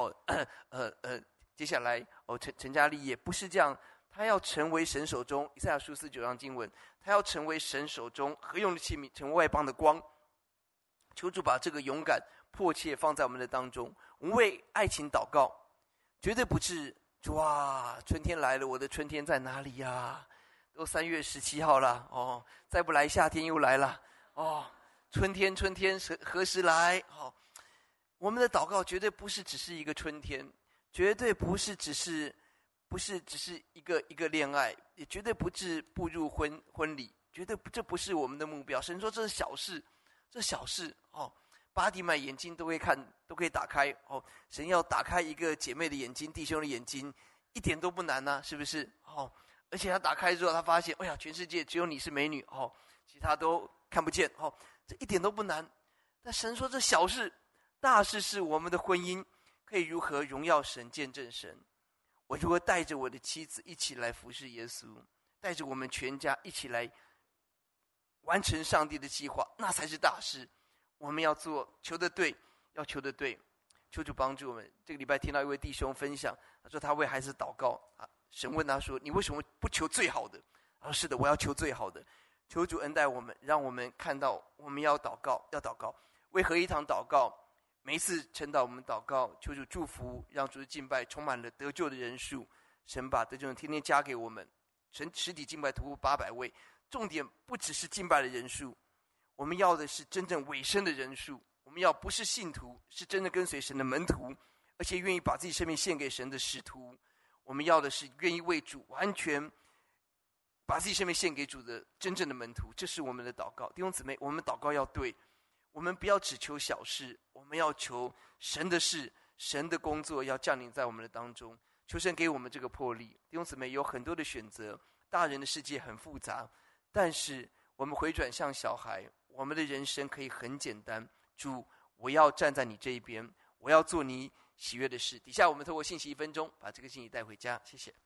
接下来成家立业，不是这样。他要成为神手中，以赛亚书49章经文，他要成为神手中合用的器皿，成为外邦的光。求主把这个勇敢迫切放在我们的当中。我们为爱情祷告，绝对不是哇，春天来了，我的春天在哪里呀？都3月17号了再不来夏天又来了春天何时来？我们的祷告绝对不是只是一个春天，绝对不是只是一个恋爱，也绝对不是步入婚礼，绝对这不是我们的目标。神说这是小事，这小事巴迪买眼睛都可以看，都可以打开神要打开一个姐妹的眼睛，弟兄的眼睛，一点都不难啊，是不是而且他打开之后，他发现哎呀，全世界只有你是美女其他都看不见这一点都不难。但神说这小事，大事是我们的婚姻可以如何荣耀神，见证神。我如果带着我的妻子一起来服侍耶稣，带着我们全家一起来完成上帝的计划，那才是大事。我们要做，求得对，要求得对。求主帮助我们。这个礼拜听到一位弟兄分享，他说他为孩子祷告神问他说，你为什么不求最好的？他说是的，我要求最好的。求主恩待我们，让我们看到我们要祷告，为合一堂祷告。每一次晨祷我们祷告，求主祝福，让主的敬拜充满了得救的人数。神把得救人天天加给我们，神实体敬拜突破800位。重点不只是敬拜的人数，我们要的是真正委身的人数。我们要不是信徒，是真正跟随神的门徒，而且愿意把自己生命献给神的使徒。我们要的是愿意为主完全把自己生命献给主的真正的门徒。这是我们的祷告。弟兄姊妹，我们祷告要对，我们不要只求小事，我们要求神的事，神的工作要降临在我们的当中。求神给我们这个魄力。弟兄姊妹，有很多的选择，大人的世界很复杂，但是我们回转向小孩，我们的人生可以很简单。主，我要站在你这一边，我要做你喜悦的事。底下我们透过信息1分钟把这个信息带回家，谢谢。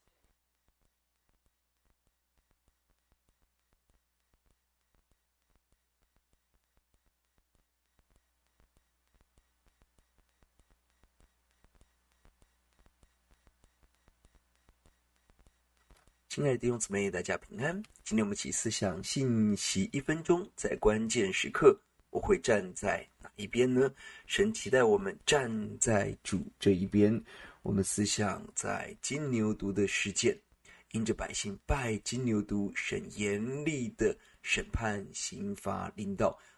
亲爱的弟兄姊妹，大家平安。今天我们一起思想信息1分钟，在关键时刻我会站在哪一边呢？神期待我们站在主这一边。我们思想在金牛犊的事件，因着百姓拜金牛犊，神严厉的审判刑罚临到，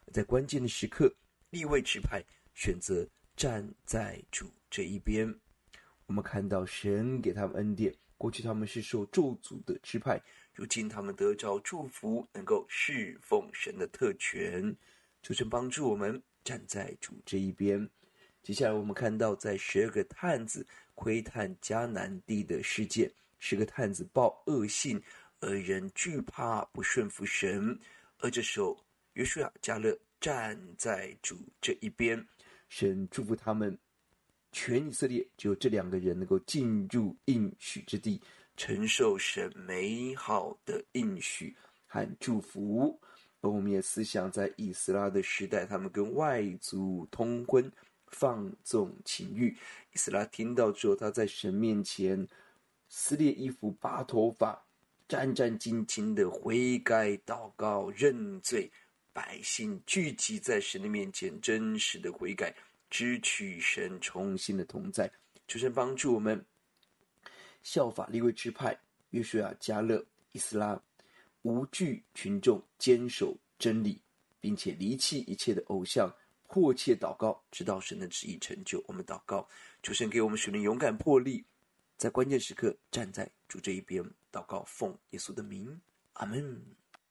在关键的时刻，利未支派选择站在主这一边。我们看到神给他们恩典，过去他们是受咒诅的支派，如今他们得着祝福，能够侍奉神的特权。求神帮助我们站在主这一边。接下来我们看到在12个探子窥探迦南地的事件，10个探子报恶信，而人惧怕不顺服神，而这时候约书亚迦勒站在主这一边，神祝福他们，全以色列只有这2个人能够进入应许之地，承受神美好的应许和祝福。而我们也思想在以斯拉的时代，他们跟外族通婚，放纵情欲。以斯拉听到之后，他在神面前撕裂衣服，拔头发，战战兢兢的悔改祷告认罪，百姓聚集在神的面前，真实的悔改，支取神重新的同在。求神帮助我们效法利未支派约书亚迦勒以斯拉，无惧群众，坚守真理，并且离弃一切的偶像，迫切祷告，直到神的旨意成就。我们祷告，求神给我们属灵勇敢魄力，在关键时刻站在主这一边。祷告奉耶稣的名，阿们。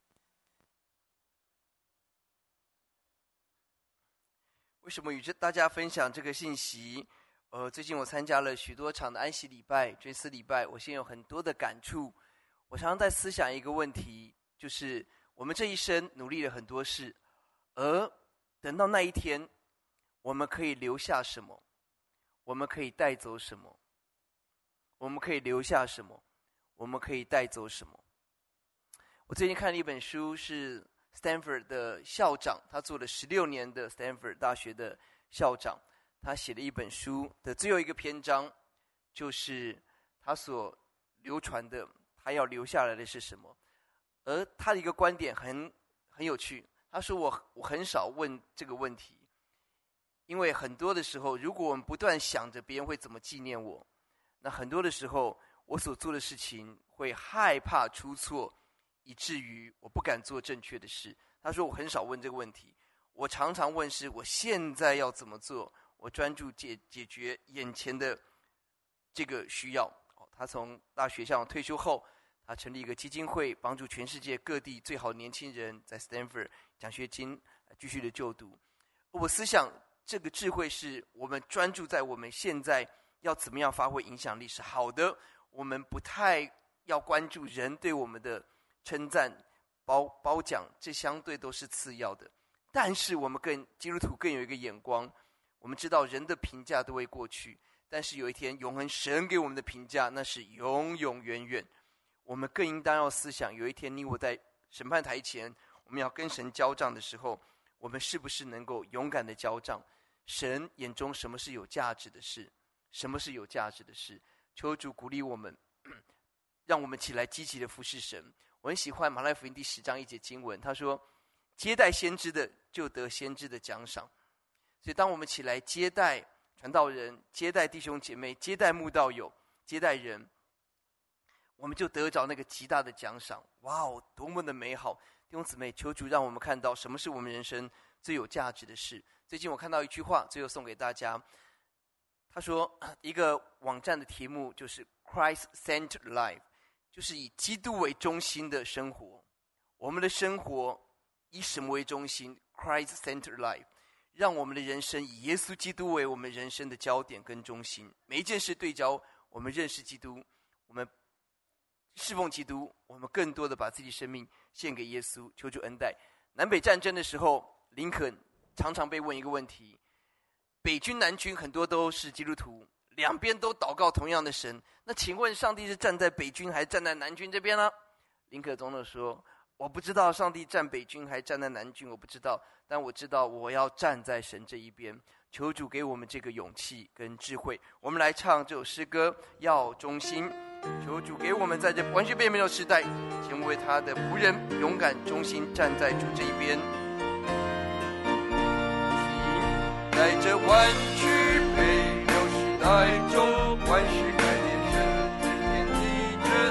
为什么与大家分享这个信息？最近我参加了许多场的安息礼拜、追思礼拜，我现在有很多的感触。我常常在思想一个问题，就是我们这一生努力了很多事，而等到那一天，我们可以留下什么？我们可以带走什么？我们可以留下什么？我们可以带走什么？我最近看了一本书，是 Stanford 的校长，他做了16年的 Stanford 大学的校长，他写了一本书的最后一个篇章，就是他所流传的，他要留下来的是什么？而他的一个观点很有趣，他说我很少问这个问题，因为很多的时候，如果我们不断想着别人会怎么纪念我，那很多的时候我所做的事情会害怕出错，以至于我不敢做正确的事。他说我很少问这个问题，我常常问是我现在要怎么做，我专注解决眼前的这个需要。他从大学校退休后，他成立一个基金会，帮助全世界各地最好的年轻人在 Stanford 奖学金继续的就读。我思想这个智慧是我们专注在我们现在要怎么样发挥影响力是好的，我们不太要关注人对我们的称赞、褒奖，这相对都是次要的。但是我们基督徒更有一个眼光，我们知道人的评价都会过去，但是有一天永恒神给我们的评价那是永永远远。我们更应当要思想，有一天你我在审判台前，我们要跟神交账的时候，我们是不是能够勇敢的交账？神眼中什么是有价值的事？什么是有价值的事？求主鼓励我们，让我们起来积极的服侍神。我很喜欢马太福音第10章1节经文，他说接待先知的就得先知的奖赏。所以当我们起来接待传道人，接待弟兄姐妹，接待慕道友，接待人，我们就得着那个极大的奖赏。哇哦，多么的美好！弟兄姊妹，求主让我们看到什么是我们人生最有价值的事。最近我看到一句话，最后送给大家。他说一个网站的题目就是 Christ-centered life， 就是以基督为中心的生活。我们的生活以什么为中心？ Christ-centered life， 让我们的人生以耶稣基督为我们人生的焦点跟中心。每一件事对焦我们认识基督，我们侍奉基督，我们更多的把自己生命献给耶稣，求主恩待。南北战争的时候，林肯常常被问一个问题，北军南军很多都是基督徒，两边都祷告同样的神，那请问上帝是站在北军还是站在南军这边呢？林肯总统说，我不知道上帝站北军还站在南军，我不知道，但我知道我要站在神这一边。求主给我们这个勇气跟智慧。我们来唱这首诗歌，要忠心。求主给我们在这完全变没有时代，成为他的仆人，勇敢忠心站在主这一边。在这弯曲北流时代中，万事改变，神之天地震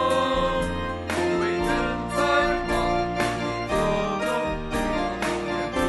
动，不为人在忙里走动，让人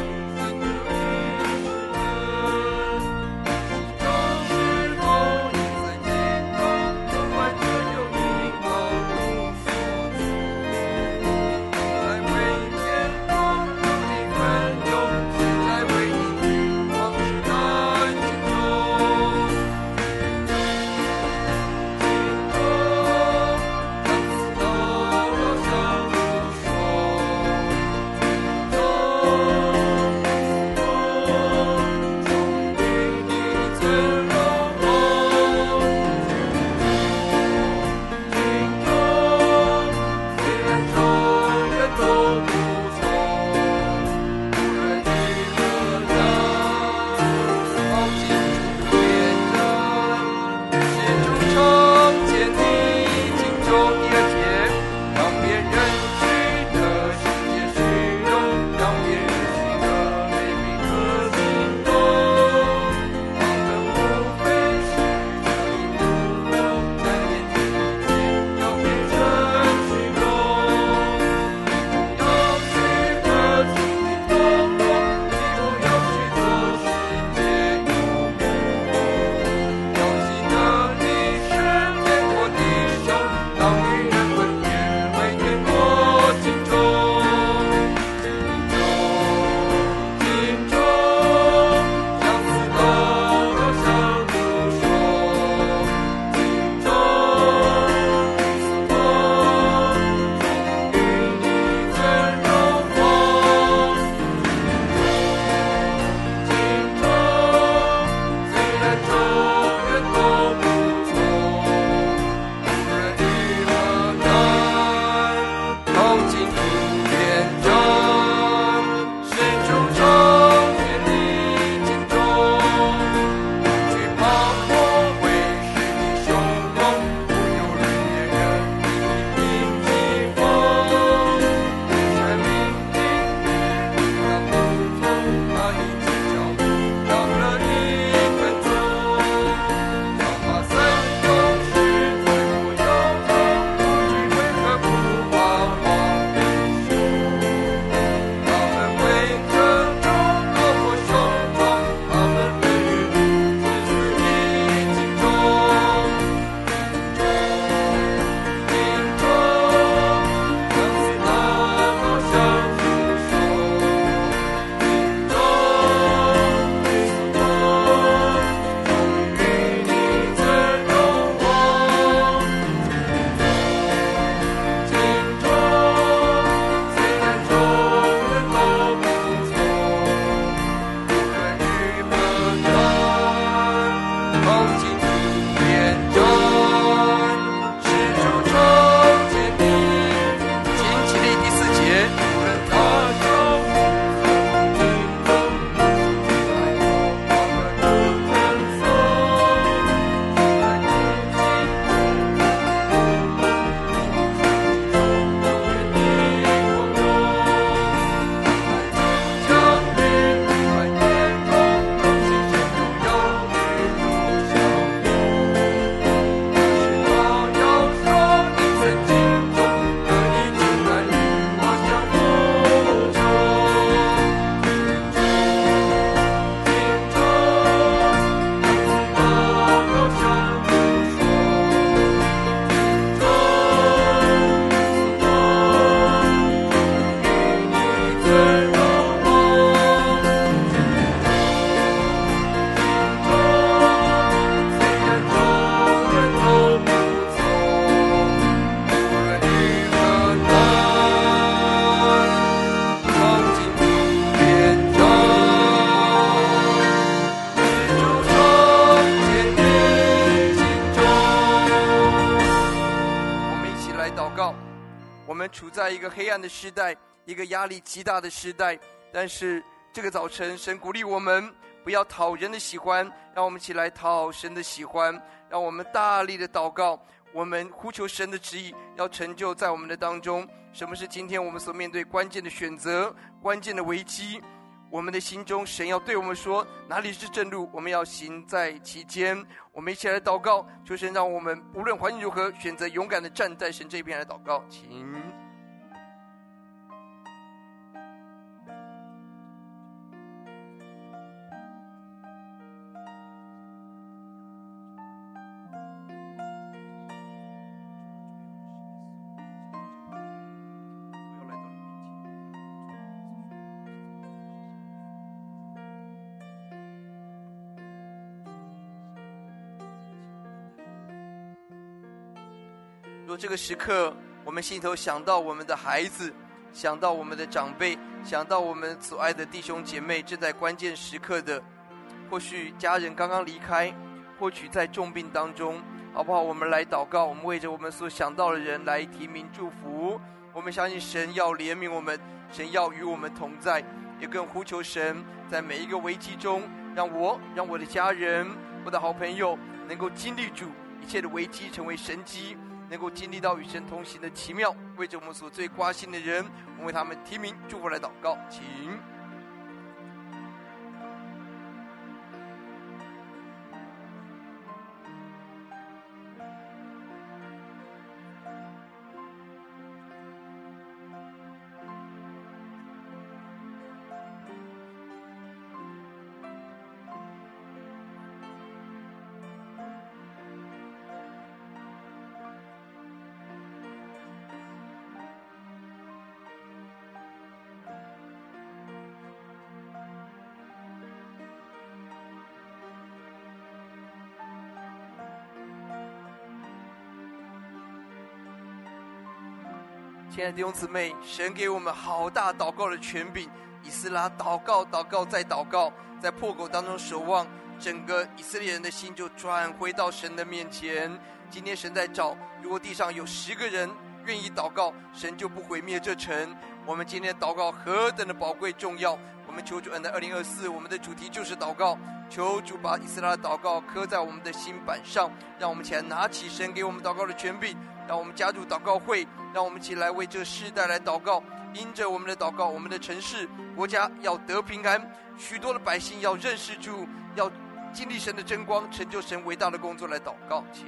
来祷告。我们处在一个黑暗的时代，一个压力极大的时代，但是这个早晨神鼓励我们不要讨人的喜欢，让我们一起来讨神的喜欢，让我们大力的祷告，我们呼求神的旨意要成就在我们的当中。什么是今天我们所面对关键的选择，关键的危机？我们的心中神要对我们说哪里是正路，我们要行在其间。我们一起来祷告，求神让我们无论环境如何，选择勇敢的站在神这边来祷告。请若这个时刻我们心头想到我们的孩子，想到我们的长辈，想到我们所爱的弟兄姐妹正在关键时刻的，或许家人刚刚离开，或许在重病当中，好不好？我们来祷告，我们为着我们所想到的人来提名祝福。我们相信神要怜悯我们，神要与我们同在，也更呼求神在每一个危机中，让我的家人，我的好朋友能够经历主一切的危机成为神机，能够经历到与神同行的奇妙。为着我们所最挂心的人，我们为他们提名祝福来祷告。请亲爱的弟兄姊妹，神给我们好大祷告的权柄。以斯拉祷告再祷告，在破口当中守望，整个以色列人的心就转回到神的面前。今天神在找，如果地上有10个人愿意祷告，神就不毁灭这城。我们今天的祷告何等的宝贵重要，我们求主恩在2024，我们的主题就是祷告，求主把以斯拉的祷告刻在我们的心板上，让我们起来拿起神给我们祷告的权柄，让我们加入祷告会，让我们起来为这世代来祷告。因着我们的祷告，我们的城市国家要得平安，许多的百姓要认识主，要经历神的真光，成就神伟大的工作来祷告。请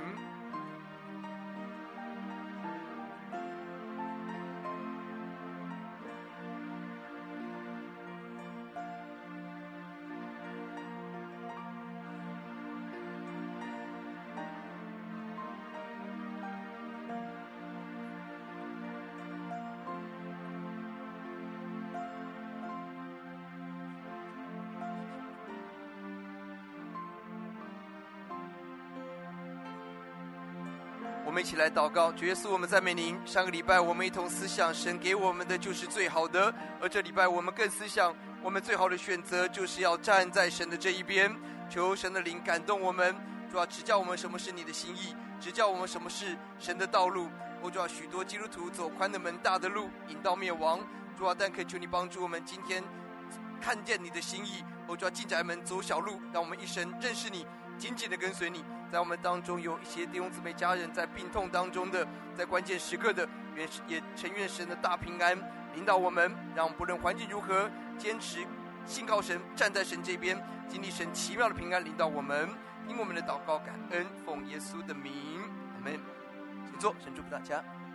我们一起来祷告。主耶稣，我们赞美您。上个礼拜我们一同思想，神给我们的就是最好的，而这礼拜我们更思想，我们最好的选择就是要站在神的这一边。求神的灵感动我们，主要指教我们什么是你的心意，指教我们什么是神的道路。主要许多基督徒走宽的门大的路，引到灭亡。主要但恳求你帮助我们今天看见你的心意。主要进宅门走小路，让我们一生认识你，紧紧的跟随你。在我们当中有一些弟兄姊妹家人在病痛当中的，在关键时刻的，也承愿神的大平安领导我们，让我们不论环境如何，坚持信靠神，站在神这边，经历神奇妙的平安领导我们。听我们的祷告感恩，奉耶稣的名，阿们。请坐，神祝福大家。